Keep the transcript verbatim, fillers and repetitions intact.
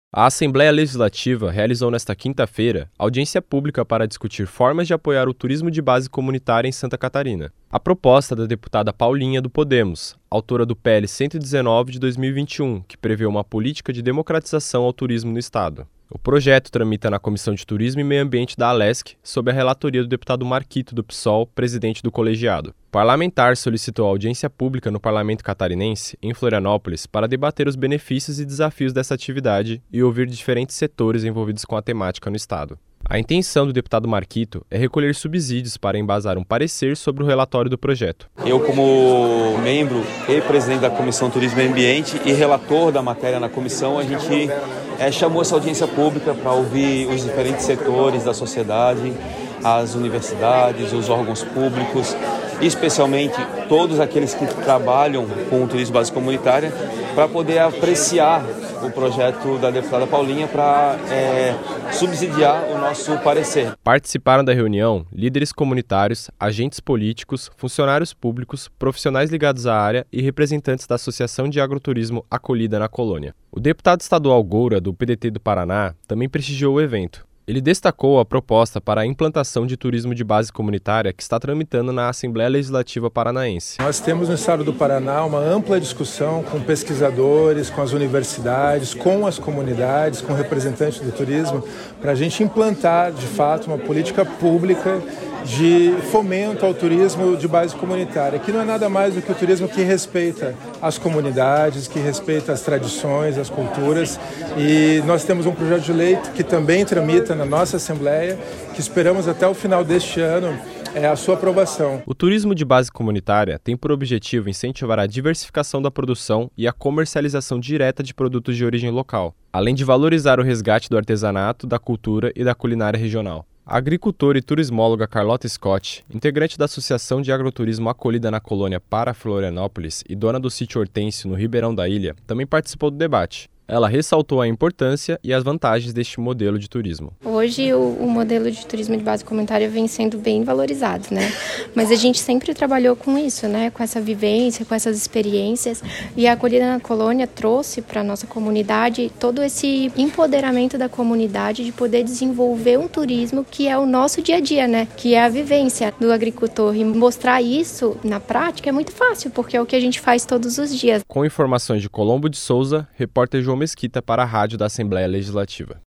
A Assembleia Legislativa realizou nesta quinta-feira audiência pública para discutir formas de apoiar o turismo de base comunitária em Santa Catarina. A proposta da deputada Paulinha do Podemos, autora do P L cento e dezenove de dois mil e vinte e um, que prevê uma política de democratização ao turismo no estado. O projeto tramita na Comissão de Turismo e Meio Ambiente da Alesc, sob a relatoria do deputado Marquito do P SOL, presidente do colegiado. O parlamentar solicitou audiência pública no Parlamento Catarinense, em Florianópolis, para debater os benefícios e desafios dessa atividade e ouvir diferentes setores envolvidos com a temática no estado. A intenção do deputado Marquito é recolher subsídios para embasar um parecer sobre o relatório do projeto. Eu, como membro e presidente da Comissão Turismo e Meio Ambiente e relator da matéria na comissão, a gente é, chamou essa audiência pública para ouvir os diferentes setores da sociedade, as universidades, os órgãos públicos, especialmente todos aqueles que trabalham com o turismo base comunitária, para poder apreciar o projeto da deputada Paulinha para é, subsidiar o nosso parecer. Participaram da reunião líderes comunitários, agentes políticos, funcionários públicos, profissionais ligados à área e representantes da Associação de Agroturismo Acolhida na Colônia. O deputado estadual Goura, do P D T do Paraná, também prestigiou o evento. Ele destacou a proposta para a implantação de turismo de base comunitária que está tramitando na Assembleia Legislativa Paranaense. Nós temos no estado do Paraná uma ampla discussão com pesquisadores, com as universidades, com as comunidades, com representantes do turismo, para a gente implantar, de fato, uma política pública de fomento ao turismo de base comunitária, que não é nada mais do que o turismo que respeita as comunidades, que respeita as tradições, as culturas. E nós temos um projeto de lei que também tramita na nossa Assembleia, que esperamos até o final deste ano é a sua aprovação. O turismo de base comunitária tem por objetivo incentivar a diversificação da produção e a comercialização direta de produtos de origem local, além de valorizar o resgate do artesanato, da cultura e da culinária regional. A agricultora e turismóloga Carlota Scott, integrante da Associação de Agroturismo Acolhida na Colônia para Florianópolis e dona do sítio Hortêncio no Ribeirão da Ilha, também participou do debate. Ela ressaltou a importância e as vantagens deste modelo de turismo. Hoje o, o modelo de turismo de base comunitária vem sendo bem valorizado, né? Mas a gente sempre trabalhou com isso, né? Com essa vivência, com essas experiências. E a Acolhida na Colônia trouxe para a nossa comunidade todo esse empoderamento da comunidade de poder desenvolver um turismo que é o nosso dia a dia, né? Que é a vivência do agricultor. E mostrar isso na prática é muito fácil, porque é o que a gente faz todos os dias. Com informações de Colombo de Souza, repórter João Mesquita para a Rádio da Assembleia Legislativa.